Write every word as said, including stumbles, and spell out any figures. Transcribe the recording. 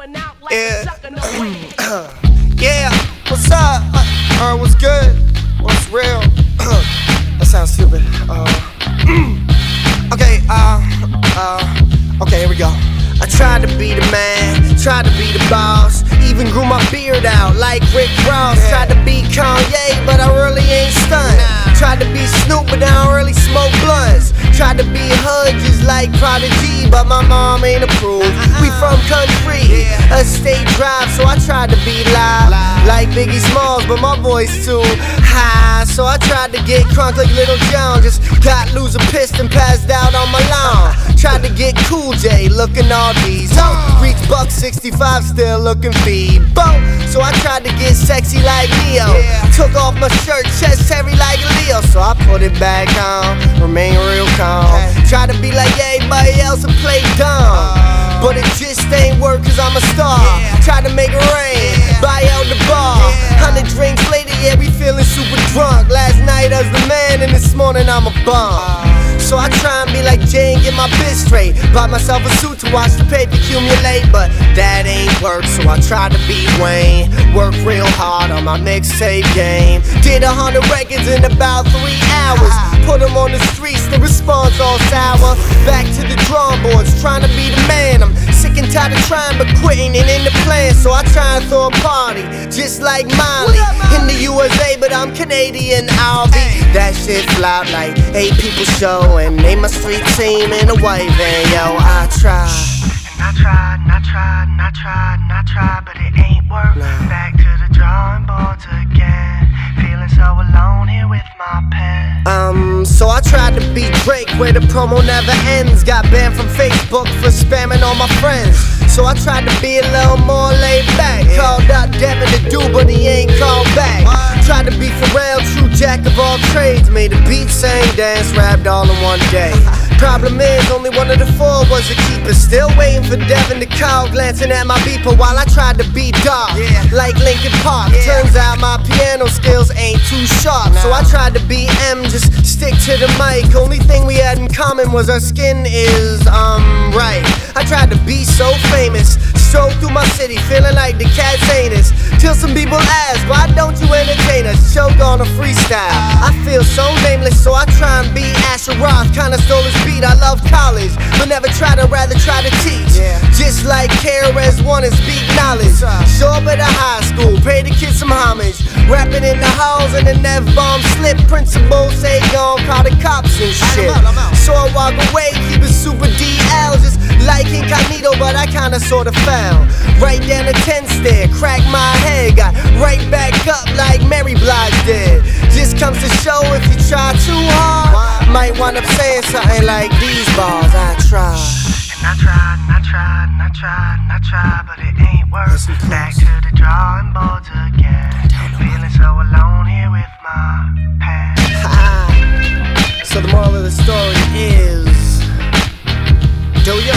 Yeah. Yeah, what's up? Uh, what's good? What's real? That sounds stupid. Uh, okay, uh, uh, okay, here we go. I tried to be the man, tried to be the boss, even grew my beard out like Rick Ross. Yeah. Tried to be Kanye, but I really ain't stunned. Nah. Tried to be Snoop, but I don't really smoke blunts. Tried to be hood just like Prodigy, but my mom ain't approved. Uh-uh. We from country, yeah. A state drive, so I tried to be live, live. Like Biggie Smalls, but my voice too high. So I tried to get crunk like Little John, just got loser pissed and passed out on my lawn. Tried to get Cool J, looking all these. Oh, reach buck sixty-five, still looking feeble. So I tried to get sexy like Neo. Yeah. Took off my shirt, chest hairy like Leo. So I put it back on, remain real calm. Hey. Tried to be like everybody else and play dumb. Uh, but it just ain't work cause I'm a star. Yeah. Tried to make it rain, yeah. Buy out the bar. Yeah. Hundred drinks later, yeah, we feeling super drunk. Last night I was the man and this morning I'm a bum. Uh, So I try and be like Jay and get my biz straight. Bought myself a suit to watch the paper accumulate, but that ain't work, so I tried to be Wayne. Worked real hard on my mixtape game. Did a hundred records in about three hours. Put them on the streets, the response all sour. Back to the drawing boards, trying to be the man. I'm sick and tired of trying, but quitting ain't in the plan. So I try and throw a party, just like Miley. In the U S A, but I'm Canadian, I'll be. That shit flopped like eight people show. And name my street team in a white van, yo, I tried. And I tried, and I tried, and I tried, and I tried, but it ain't worked. Nah. Back to the drawing boards again. Feeling so alone here with my pen. Um, so I tried to be Drake where the promo never ends. Got banned from Facebook for spamming all my friends. So I tried to be a little more laid back. Yeah. Called out Devin to do, but he ain't called back. What? Tried to be Pharrell, true jack of all trades. Made a beat, sang, dance, rapped all in one day. Problem is, only one of the four was a keeper. Still waiting for Devin to call, glancing at my beeper while I tried to be dark, yeah. Like Linkin Park. Yeah. Turns out my piano skills ain't too sharp. Nah. So I tried to be M, just stick to the mic. Only thing we had in common was our skin is, um, right. I tried to be so famous, stroll through my city feeling like the cat sanest. Till some people ask, why don't you entertain us? Choke on a freestyle. I feel so nameless, so I try and be Asher Roth. Kinda stole his beat, I love college, but never try to, rather try to teach. Yeah. Just like K R S One and speak knowledge. Show up at a high school, pay the kids some homage. Rapping in the halls and the Nev bomb slip. Principal say gon' call the cops and shit. I'm out, I'm out. So I walk away, keep it super D L, just like incognito, but I kinda sorta fell. Right down the ten stair, cracked my head, got right back up like Mary Blige did. Just comes to show if you try too hard, might wind up saying something like these bars. I tried. And I tried, and I tried, and I tried, and I tried, but it ain't worked. Back to the drawing boards again. Feeling so alone here with my pen. So the moral of the story is, do your